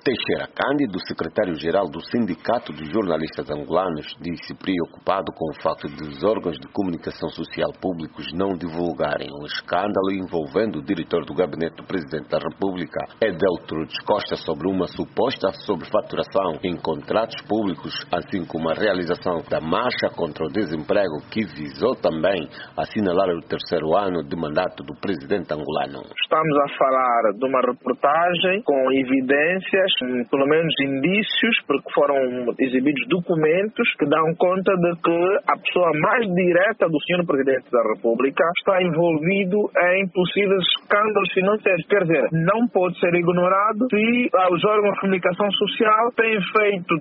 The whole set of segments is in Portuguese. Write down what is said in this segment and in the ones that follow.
Teixeira Cândido, secretário-geral do Sindicato dos Jornalistas Angolanos, disse preocupado com o facto de os órgãos de comunicação social públicos não divulgarem o escândalo envolvendo o diretor do gabinete do Presidente da República, Edeltrudes Costa, sobre uma suposta sobrefaturação em contratos públicos, assim como a realização da marcha contra o desemprego, que visou também assinalar o terceiro ano de mandato do Presidente angolano. Estamos a falar de uma reportagem com evidências, pelo menos indícios, porque foram exibidos documentos que dão conta de que a pessoa mais direta do Sr. Presidente da República está envolvido em possíveis escândalos financeiros. Quer dizer, não pode ser ignorado se os órgãos de comunicação social têm feito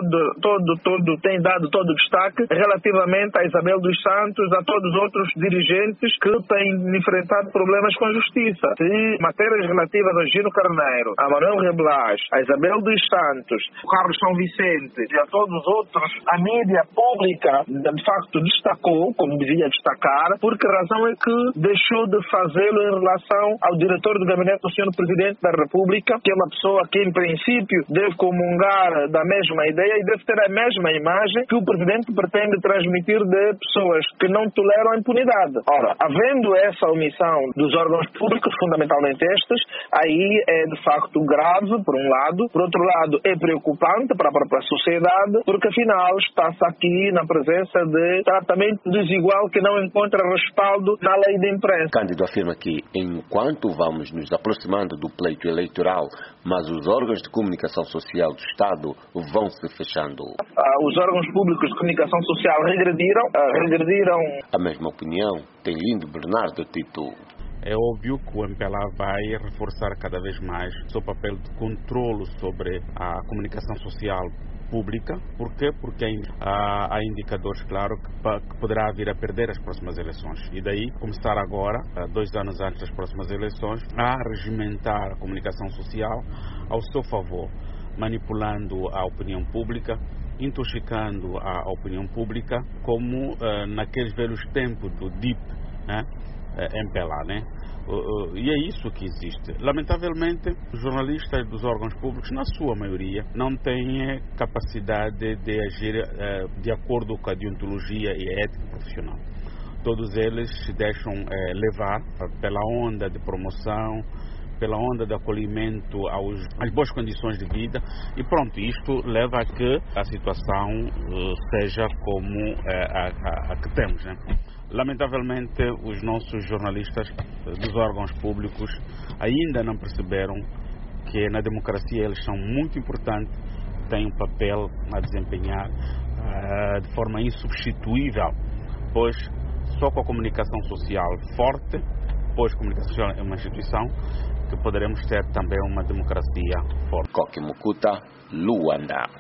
têm dado todo o destaque relativamente a Isabel dos Santos, a todos os outros dirigentes que têm enfrentado problemas com a justiça. Se matérias relativas a Gino Carneiro, a Manuel Reblas, a Isabel dos Santos, o Carlos São Vicente e a todos os outros, a mídia pública de facto destacou, como devia destacar, por que razão é que deixou de fazê-lo em relação ao diretor do gabinete do Sr. Presidente da República, que é uma pessoa que em princípio deve comungar da mesma ideia e deve ter a mesma imagem que o Presidente pretende transmitir de pessoas que não toleram a impunidade. Ora, havendo essa omissão dos órgãos públicos, fundamentalmente estes, aí é de facto grave, por um lado. Por outro lado, é preocupante para a própria sociedade, porque afinal está-se aqui na presença de tratamento desigual que não encontra respaldo na lei de imprensa. Cândido afirma que, enquanto vamos nos aproximando do pleito eleitoral, mas os órgãos de comunicação social do Estado vão se fechando. Os órgãos públicos de comunicação social regrediram. A mesma opinião tem Lindo Bernardo Tito. É óbvio que o MPLA vai reforçar cada vez mais o seu papel de controlo sobre a comunicação social pública. Por quê? Porque há indicadores, claro, que poderá vir a perder as próximas eleições. E daí começar agora, 2 anos antes das próximas eleições, a regimentar a comunicação social ao seu favor, manipulando a opinião pública, intoxicando a opinião pública, como naqueles velhos tempos do DIP, né? MPLA, né? E é isso que existe. Lamentavelmente, os jornalistas dos órgãos públicos, na sua maioria, não têm capacidade de agir de acordo com a deontologia e a ética profissional. Todos eles se deixam levar pela onda de promoção, pela onda de acolhimento às boas condições de vida, e pronto, isto leva a que a situação seja como a que temos, né? Lamentavelmente, os nossos jornalistas dos órgãos públicos ainda não perceberam que na democracia eles são muito importantes, têm um papel a desempenhar de forma insubstituível, pois só com a comunicação social forte, pois a comunicação social é uma instituição, que poderemos ter também uma democracia forte. Koki Mukuta, Luanda.